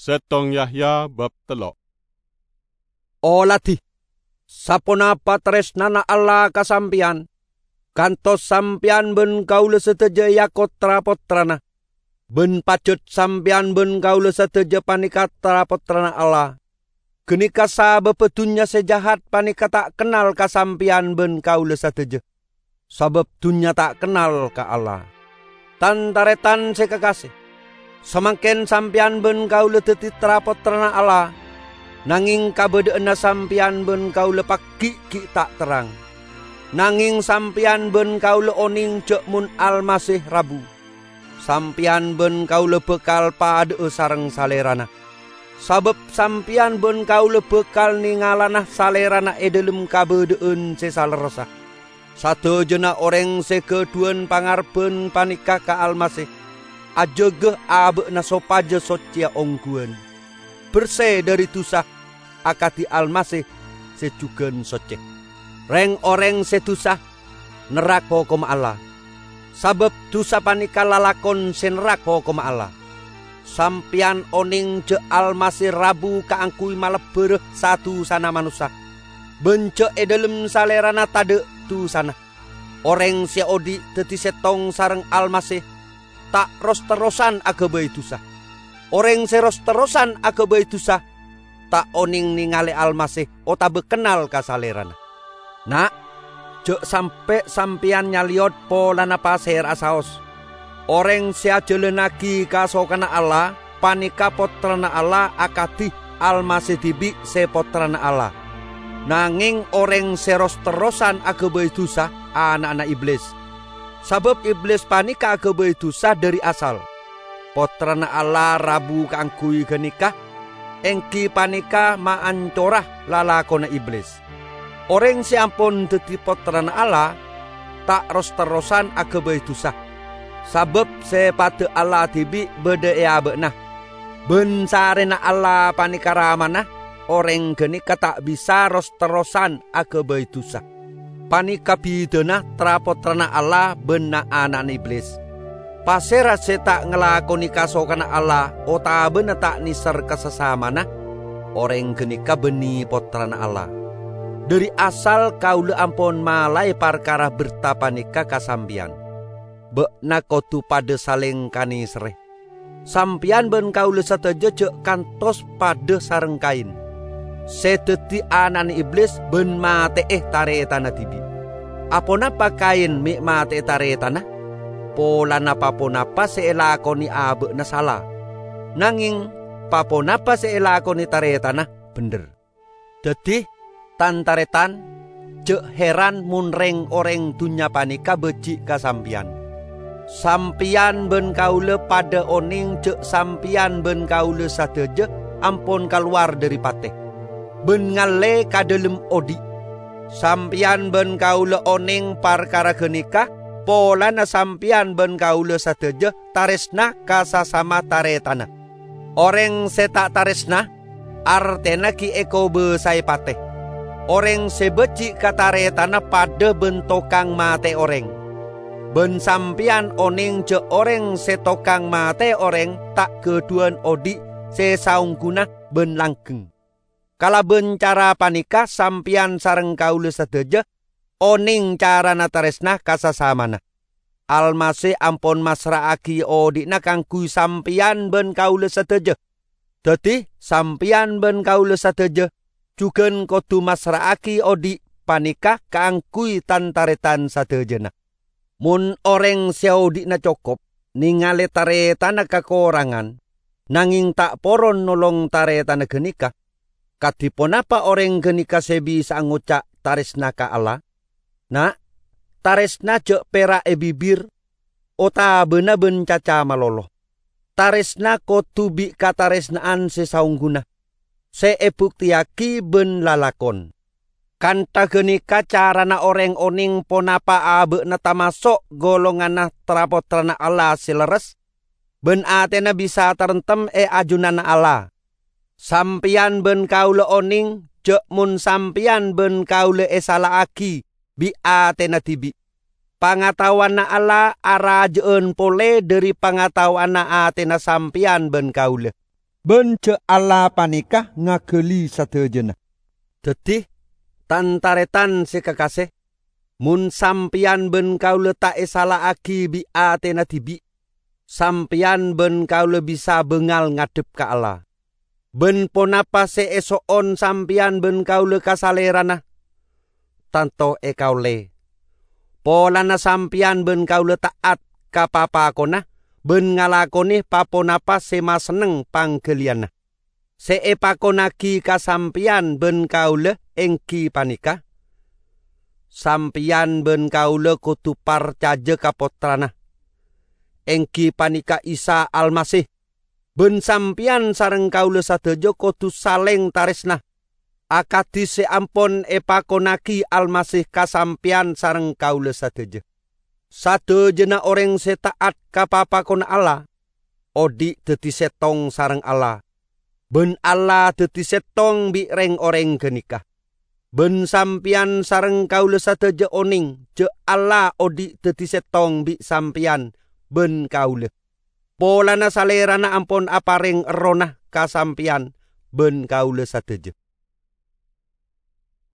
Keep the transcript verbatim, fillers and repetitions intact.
Setong Yahya bab telok. Olati, sapunapa tresnana Allah kasampian, kantos sampian ben kaula seteja yakotra potrana, ben pacut sampian ben kaula seteja panikatra potrana Allah. Kenika sa bepetunya sejahat panika tak kenal kasampian ben kaula seteja, sabab dunya tak kenal ka Allah. Tantaretan sekakasih, samangken sampian ben kaula tetitra potrana Allah, nanging kabedeena sampian ben kaula pakki ki tak terang. Nanging sampian ben kaula oning cek mun almasih rabu. Sampian ben kaula bekal pade sareng salerana. Sabab sampian ben kaula bekal ningalanah salerana edelem kabedeun sesalerasa. Satu jena orang sekeduan pangarben panika ka almasih. Ajegeh abe na sopaja socia ongguan. Bersih dari tusah akati almasih sejugan socek. Reng orang setusah nerak hukum Allah. Sabab tusah panika lalakon senerak hukum Allah. Sampian oning je almasih rabu kaangkui maleber satu sana manusia. Bence edelem salerana tade tu sana. Orang siodi teti setong sareng almasih tak ros-terosan agabai tusah. Orang seros-terosan agabai tusah tak oning ningali almasih otabe kenal kasalerana. Nak, jek sampe sampian nyaliot polana pasir asaos. Orang siajelenagi kasokana Allah, panika potrana Allah akati almasih tibi se potrana Allah. Nanging orang seros-terosan agabai tusah anak-anak iblis. Sabab iblis panika agabai tusah dari asal. Potrana Allah rabu kaangkui genikah, engki panika maancorah lalakona iblis. Orang siampun dadi potrana Allah, tak ros-terosan agabai tusah. Sabab sepatu Allah tibi bede ea benah. Ben sarena Allah panika ramana, orang genika tak bisa ros-terosan agabai tusah. Panika bidena trapotrana Allah bena anak iblis. Pasera se tak ngelakoni kasokana Allah, ota bena tak niser kesesamana, orang genika beni potrana Allah. Dari asal kaula ampun malai parkara bertapanika kasampian. Bekna kotu pada saling kani sereh. Sampian ben kaula sateja cek kantos pada sareng kain. Seteti anan iblis ben mate eh tare tanah tibi. Aponapa kain mi mate tare tanah? Polana paponapa seelakoni abe na salah. Nanging paponapa seelakoni tare tanah bener. Jadi tantaretan cek heran munreng orang dunya panika beci kasampian. Sampian ben kaula pada oning cek sampian ben kaula sateja ampun keluar dari pateh. Ben ngale kadelem odi. Sampian ben kaula oning parkara genikah, polana sampian ben kaula sateja taresna kasasama taretana. Orang setak taresna artena ki eko besai pateh. Orang sebeci kataretana pada bentokang mate orang. Ben sampian oning je orang setokang mate orang tak keduan odi sesaungguna ben langgeng. Kala ben cara panika sampian sareng kaula sateja oning cara nataresna kasasamana. Almasih ampun masraaki odina kangku sampian ben kaula sateja. Dadi sampian ben kaula sateja jugen kodu masraaki odi panika kaangkui tantaretan satejana. Mun orang siaudi na cokop, ningale taretana kakorangan, nanging tak poron nolong taretana genika, katiponapa orang genika sebi sangucak taresna ka Allah? Nah, taresna jek pera e bibir, ota bena ben caca malolo. Taresna kotubi kataresnaan sesaungguna, seebuktiaki ben lalakon. Kanta genika carana orang oning ponapa abe na tamasok golongan na trapotrana Allah sileres. Ben atena bisa terentem e ajunana Allah. Sampian ben kaula oning jek mun sampian ben kaula e salaaki bi atena tibi. Pangatahuan na Allah arajeun pole dari pangatahuan na atena sampian ben kaula. Ben ce Allah panikah ngageli sadayana. Dadi tantaretan sekakasih mun sampian ben kaula tak esalaaki bi atena dibi. Sampian ben kaula bisa bengal ngadep ka Allah. Ben ponapa se esoon sampian ben kaula kasalerana. Tanto e kaule. Polana sampian ben kaula taat ka papakona. Ben ngalakoni paponapa sema seneng panggeliana. Se epakonaki kasampian ben kaula engki panika. Sampian ben kaula kudu parcaja ka potrana. Engki panika Isa Almasih. Ben sampian sareng kaula sadaya kudu saleng taresna. Akadi se ampun epakonaki Almasih kasampian sareng kaula sadaya. Sadayana orang se taat ka papakon Allah. Odi dadi setong sareng Allah. Ben Allah dadi setong bi reng orang genikah. Ben sampian sareng kaula sadaya oning je Allah odi dadi setong bi sampian ben kaula. Polana salerana ampun apareng erona kasampian ben kaula sadaya.